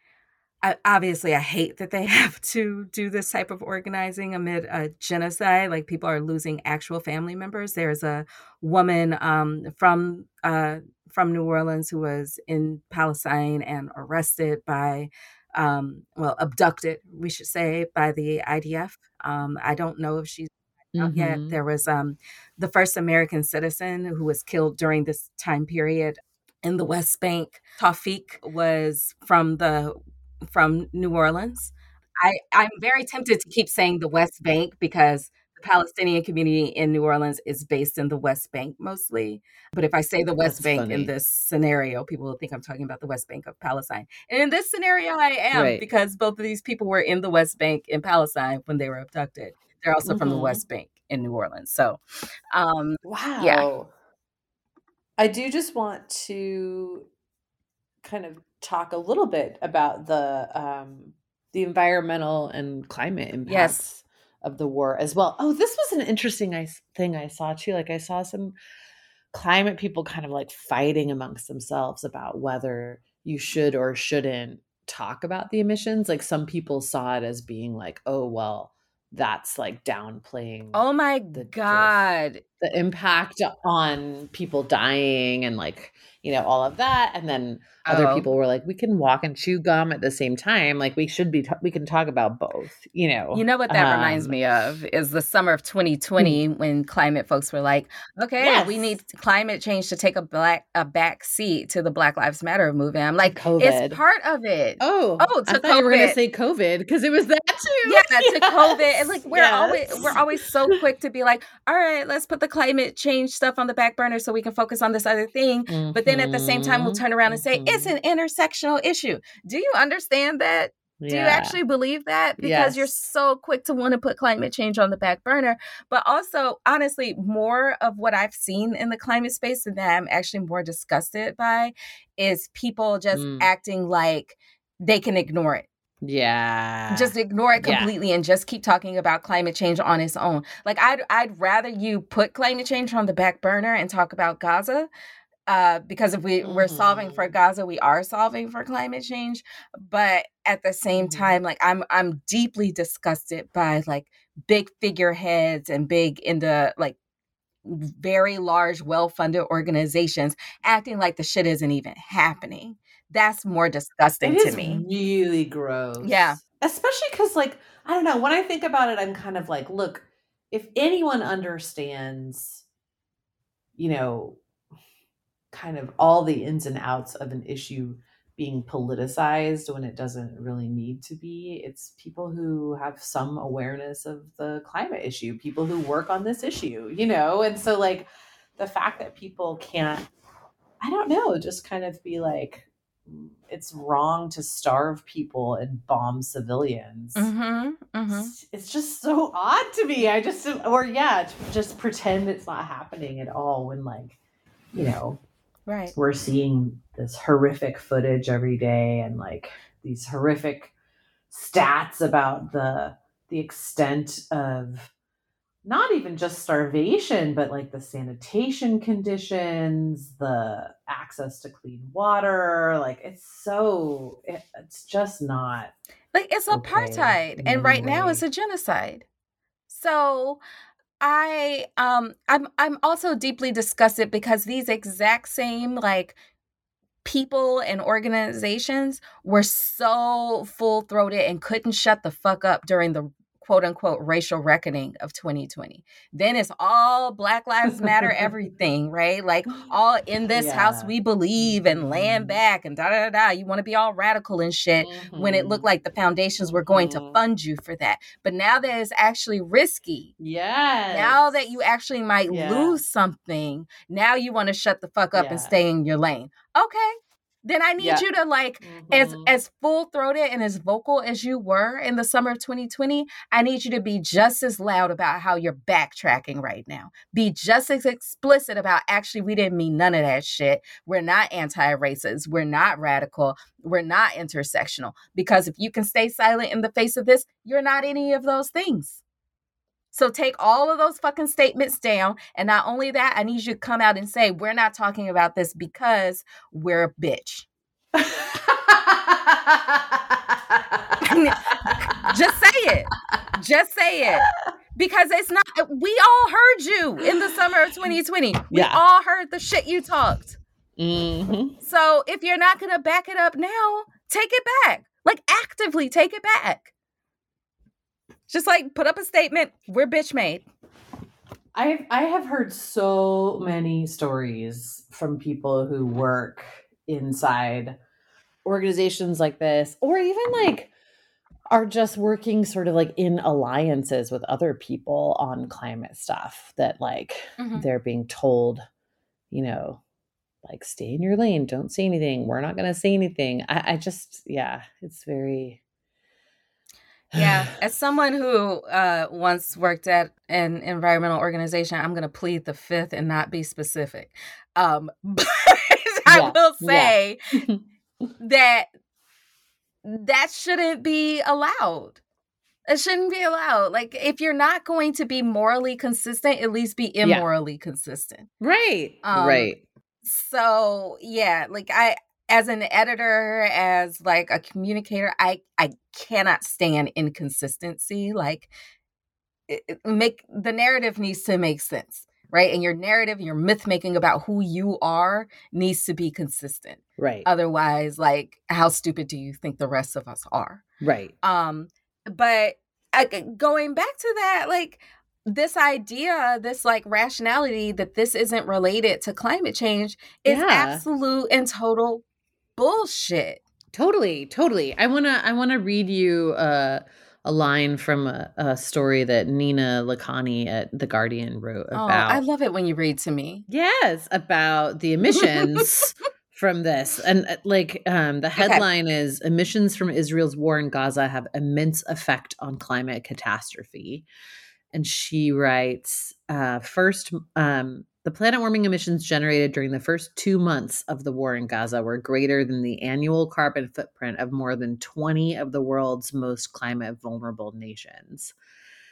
I, obviously, I hate that they have to do this type of organizing amid a genocide. Like people are losing actual family members. There's a woman um, from uh, from New Orleans who was in Palestine and arrested by, um, well, abducted, we should say, by the I D F. Um, I don't know if she's out yet. Mhm. There was um, the first American citizen who was killed during this time period in the West Bank. Tawfiq was from the from New Orleans. I, I'm very tempted to keep saying the West Bank because the Palestinian community in New Orleans is based in the West Bank mostly. But if I say the West That's Bank funny. in this scenario, people will think I'm talking about the West Bank of Palestine. And in this scenario, I am, Right. because both of these people were in the West Bank in Palestine when they were abducted. They're also from the Mhm. West Bank in New Orleans. So, um, Wow. Yeah. I do just want to kind of talk a little bit about the um The environmental and climate impacts Yes. of the war as well. Oh, this was an interesting I, thing I saw too. Like I saw some climate people kind of like fighting amongst themselves about whether you should or shouldn't talk about the emissions. Like some people saw it as being like, oh, well, that's like downplaying oh my the- God. the impact on people dying and like, you know, all of that. And then other Oh. people were like, we can walk and chew gum at the same time. Like we should be, t- we can talk about both, you know. You know what that reminds Um, me of is the summer of twenty twenty when climate folks were like, okay, we Yes. need climate change to take a black a back seat to the Black Lives Matter movement. I'm like, COVID. it's part of it. Oh, Oh, I to thought you were going COVID. to say COVID because it was that too. Yeah, to Yes, COVID. And like we're yes. always we're always so quick to be like, all right, let's put the climate change stuff on the back burner so we can focus on this other thing. But then at the same time, we'll Mhm, turn around and say, it's mhm. an intersectional issue. Do you understand that? Do you Yeah. actually believe that? Because you're Yes. so quick to want to put climate change on the back burner. But also, honestly, more of what I've seen in the climate space and that I'm actually more disgusted by is people just Mm. acting like they can ignore it. Yeah. Just ignore it Yeah. completely and just keep talking about climate change on its own. Like I'd I'd rather you put climate change on the back burner and talk about Gaza Uh, because if we, we're solving for Mhm. Gaza, we are solving for climate change. But at the same Mhm. time, like I'm I'm deeply disgusted by like big figureheads and big into like very large, well-funded organizations acting like the shit isn't even happening. That's more It disgusting to is me. really Yeah. gross. Especially because, like, I don't know, when I think about it, I'm kind of like, look, if anyone understands, you know, kind of all the ins and outs of an issue being politicized when it doesn't really need to be, it's people who have some awareness of the climate issue, people who work on this issue, you know? And so, like, the fact that people can't, I don't know, just kind of be like, "Mm, it's wrong to starve people and bomb civilians." Mm-hmm. Mm-hmm. It's, it's just so odd to me. I just, or yeah, to just pretend it's not happening at all when, like, you know, Right. we're seeing this horrific footage every day and like these horrific stats about the the extent of not even just starvation, but like the sanitation conditions, the access to clean water. Like it's so, it, it's just not Like it's okay apartheid, in and any right now it's way. a genocide. So I um I'm I'm also deeply disgusted because these exact same like people and organizations were so full-throated and couldn't shut the fuck up during the quote unquote racial reckoning of twenty twenty. Then it's all Black Lives Matter everything, right? Like all in this house Yeah. we believe and land Mhm. back and da da da. You want to be all radical and shit when it looked Mhm. like the foundations were going to Mhm. fund you for that. But now that it's actually risky, now that you Yes. actually might Yeah. lose something, now you want to shut the fuck up and Yeah. stay in your lane. Okay. Then I need Yeah. you to like as Mhm. as full-throated and as vocal as you were in the summer of twenty twenty, I need you to be just as loud about how you're backtracking right now. Be just as explicit about actually we didn't mean none of that shit. We're not anti-racist. We're not radical. We're not intersectional. Because if you can stay silent in the face of this, you're not any of those things. So take all of those fucking statements down. And not only that, I need you to come out and say, we're not talking about this because we're a bitch. Just say it. Just say it. Because it's not, we all heard you in the summer of twenty twenty. We Yeah. all heard the shit you talked. Mhm. So if you're not going to back it up now, take it back. Like actively take it back. Just like put up a statement, we're bitch made. I I have heard so many stories from people who work inside organizations like this, or even like are just working sort of like in alliances with other people on climate stuff, that like Mhm. they're being told, you know, like stay in your lane, don't say anything. We're not going to say anything. I, I just, yeah, it's very. Yeah, as someone who uh, once worked at an environmental organization, I'm going to plead the fifth and not be specific. Um, but I Yeah, will yeah. say that that shouldn't be allowed. It shouldn't be allowed. Like, if you're not going to be morally consistent, at least be Yeah. immorally consistent. Right. Um, Right. So yeah, like I, as an editor, as like a communicator, I I cannot stand inconsistency. Like, it, it make the narrative needs to make sense, right? And your narrative, your myth making about who you are needs to be consistent. Right. Otherwise, like, how stupid do you think the rest of us are? Right. Um, but uh, going back to that, like this idea, this like rationality that this isn't related to climate change is Yeah. absolute and total bullshit. Totally, totally. I wanna I wanna read you uh, a line from a, a story that Nina Lakhani at The Guardian wrote Oh, I about. love it when you read to me. Yes, about the emissions from this. And uh, like um, the headline is emissions from Israel's war in Gaza have immense effect on climate catastrophe. And she writes, uh, first, um, the planet warming emissions generated during the first two months of the war in Gaza were greater than the annual carbon footprint of more than twenty of the world's most climate vulnerable nations.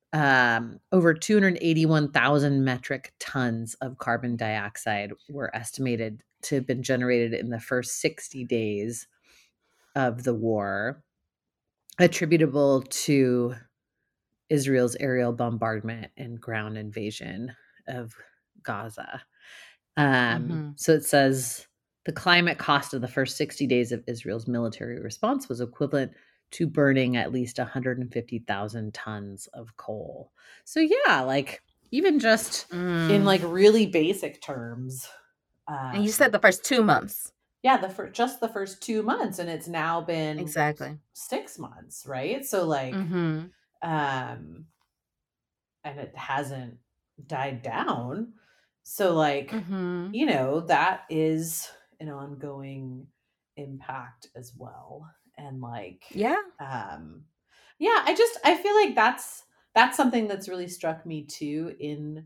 um, over two hundred eighty-one thousand metric tons of carbon dioxide were estimated to have been generated in the first sixty days of the war, attributable to Israel's aerial bombardment and ground invasion of Gaza. Um, Mhm. So it says the climate cost of the first sixty days of Israel's military response was equivalent to burning at least one hundred fifty thousand tons of coal. So yeah, like even just in Mm. like really basic terms. Uh, And you said the first two months. yeah, the fir- just the first two months, and it's now been Exactly. six months, right? So like, Mm-hmm. um, and it hasn't died down. So like, Mm-hmm. you know, that is an ongoing impact as well. And like, Yeah. um, yeah, I just I feel like that's that's something that's really struck me too in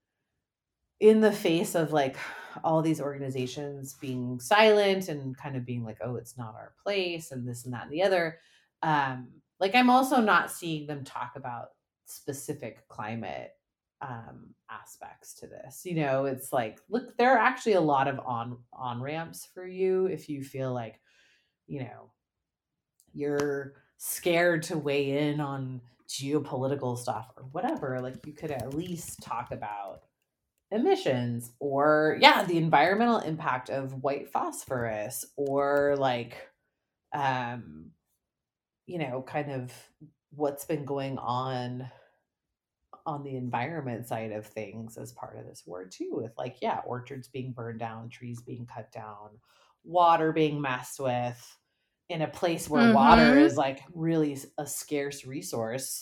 in the face of like all these organizations being silent and kind of being like, oh, it's not our place and this and that and the other. Um, like I'm also not seeing them talk about specific climate um aspects to this. You know, it's like, look, there are actually a lot of on on ramps for you if you feel like, you know, you're scared to weigh in on geopolitical stuff or whatever. Like you could at least talk about emissions or yeah, the environmental impact of white phosphorus or like um you know, kind of what's been going on on the environment side of things as part of this war too, with like yeah, orchards being burned down, trees being cut down, water being messed with in a place where water Mm-hmm. is like really a scarce resource.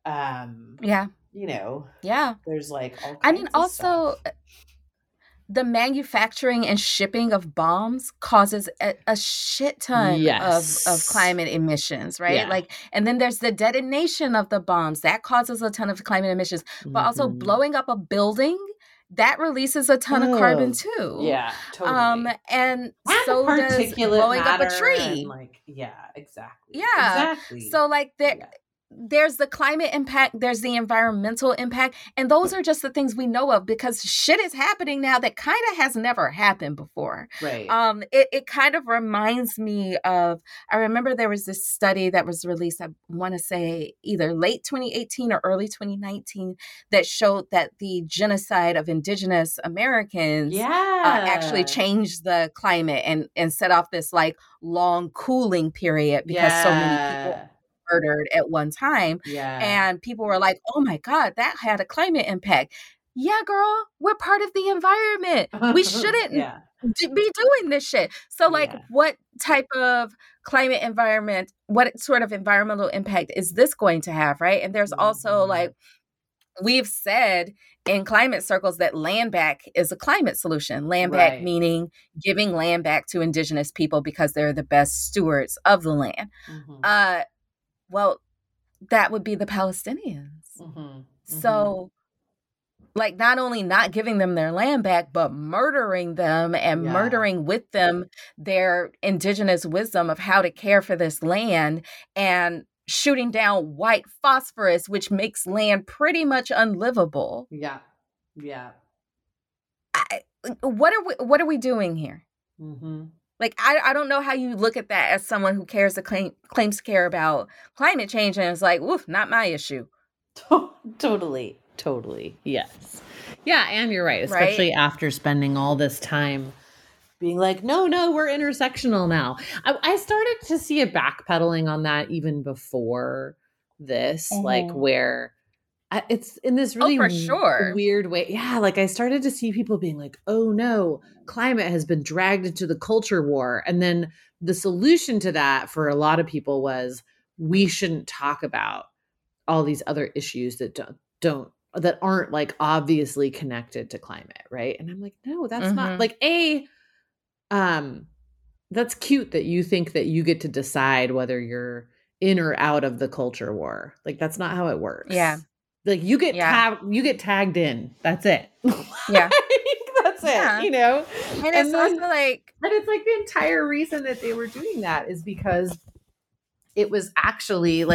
um Yeah. you know, Yeah. there's like all kinds I mean, of also stuff. the manufacturing and shipping of bombs causes a, a shit ton Yes. of, of climate emissions, right? Yeah. Like, and then there's the detonation of the bombs that causes a ton of climate emissions, but also Mhm. blowing up a building that releases a ton of carbon Oh, too. yeah, totally. Um, and, And so does particulate blowing up a matter tree. and like yeah, exactly. Yeah. Exactly. So like there Yeah. there's the climate impact, there's the environmental impact, and those are just the things we know of because shit is happening now that kind of has never happened before. Right. Um, it, it kind of reminds me of, I remember there was this study that was released, I want to say either late twenty eighteen or early twenty nineteen, that showed that the genocide of indigenous Americans uh, actually Yeah. changed the climate and, and set off this like long cooling period because so many people Yeah. murdered at one time. Yeah. And people were like, oh my God, that had a climate impact. Yeah, girl, we're part of the environment. We shouldn't Yeah. d- be doing this shit. So like Yeah. what type of climate environment, what sort of environmental impact is this going to have, right? And there's also Mhm. like, we've said in climate circles that land back is a climate solution. Land back Right. meaning giving land back to indigenous people because they're the best stewards of the land. Mhm. Uh, well, that would be the Palestinians. Mhm. Mhm. So, like, not only not giving them their land back, but murdering them and Yeah. murdering with them their indigenous wisdom of how to care for this land and shooting down white phosphorus, which makes land pretty much unlivable. Yeah. Yeah. I, what are we, what are we doing here? Mhm. Like, I, I don't know how you look at that as someone who cares to claim, claims to care about climate change and it's like, oof, not my issue. Totally. Totally. Yes. Yeah, and you're right, Right? especially after spending all this time being like, no, no, we're intersectional now. I, I started to see a backpedaling on that even before this, like Mhm. where I, it's in this Oh, really for w- sure. weird way. Yeah, like I started to see people being like, oh no, climate has been dragged into the culture war. And then the solution to that for a lot of people was we shouldn't talk about all these other issues that don't, don't that aren't like obviously connected to climate, right? And I'm like, no, that's not Mhm. like a um that's cute that you think that you get to decide whether you're in or out of the culture war. Like that's not how it works. Yeah. Like you get Yeah. tagged, you get tagged in. That's it. Yeah. Like, that's Yeah. it. You know. And And it's then also like, and it's like the entire reason that they were doing that is because it was actually like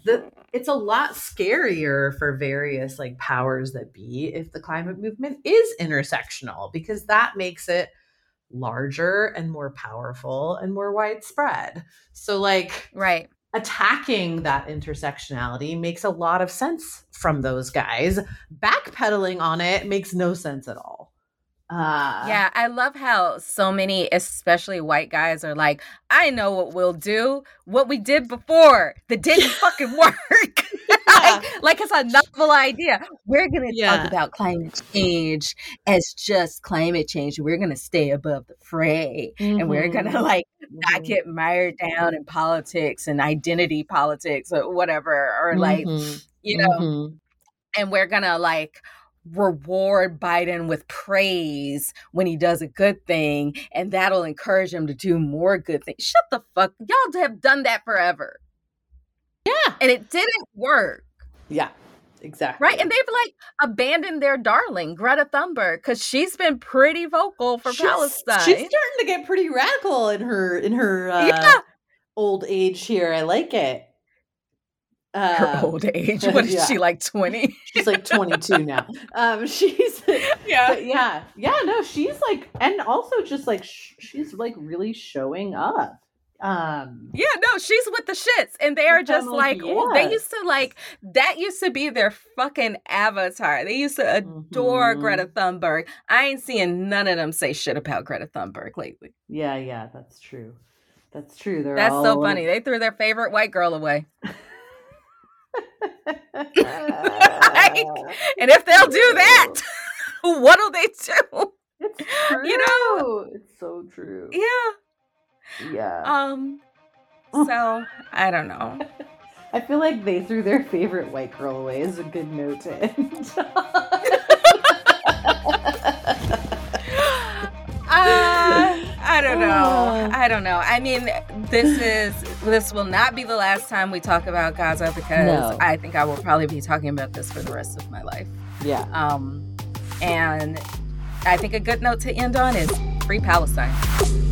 the it's a lot scarier for various like powers that be if the climate movement is intersectional, because that makes it larger and more powerful and more widespread. So like right. attacking that intersectionality makes a lot of sense from those guys. Backpedaling on it makes no sense at all. Uh, yeah, I love how so many, especially white guys, are like, I know what we'll do. What we did before that didn't fucking work. Yeah. like, like it's a novel idea. We're going to Yeah. talk about climate change as just climate change. We're going to stay above the fray. Mm-hmm. And we're going to like mm-hmm. not get mired down in politics and identity politics or whatever. Or like, mm-hmm. you know, mm-hmm. and we're going to like reward Biden with praise when he does a good thing, and that'll encourage him to do more good things. Shut the fuck. Y'all have done that forever. Yeah. And it didn't work. Yeah, exactly. Right? And they've like abandoned their darling, Greta Thunberg, because she's been pretty vocal for she's, Palestine. She's starting to get pretty radical in her in her uh, yeah. old age here. I like it. Uh, her old age. What is yeah. she, like twenty? She's like twenty-two now. Um, she's yeah, yeah, yeah. No, she's like, and also just like sh- she's like really showing up. Um, yeah, no, she's with the shits, and they are just like, yeah. oh, they used to like that used to be their fucking avatar. They used to adore mm-hmm. Greta Thunberg. I ain't seeing none of them say shit about Greta Thunberg lately. Yeah, yeah, that's true. That's true. They're that's all... so funny. They threw their favorite white girl away. like, and if they'll do that, what'll they do? It's true. You know, it's so true. Yeah. Yeah. Um. So I don't know. I feel like they threw their favorite white girl away is a good note to end on. Uh, I don't know. I don't know. I mean, this is this will not be the last time we talk about Gaza, because no. I think I will probably be talking about this for the rest of my life. Yeah. Um, and I think a good note to end on is free Palestine.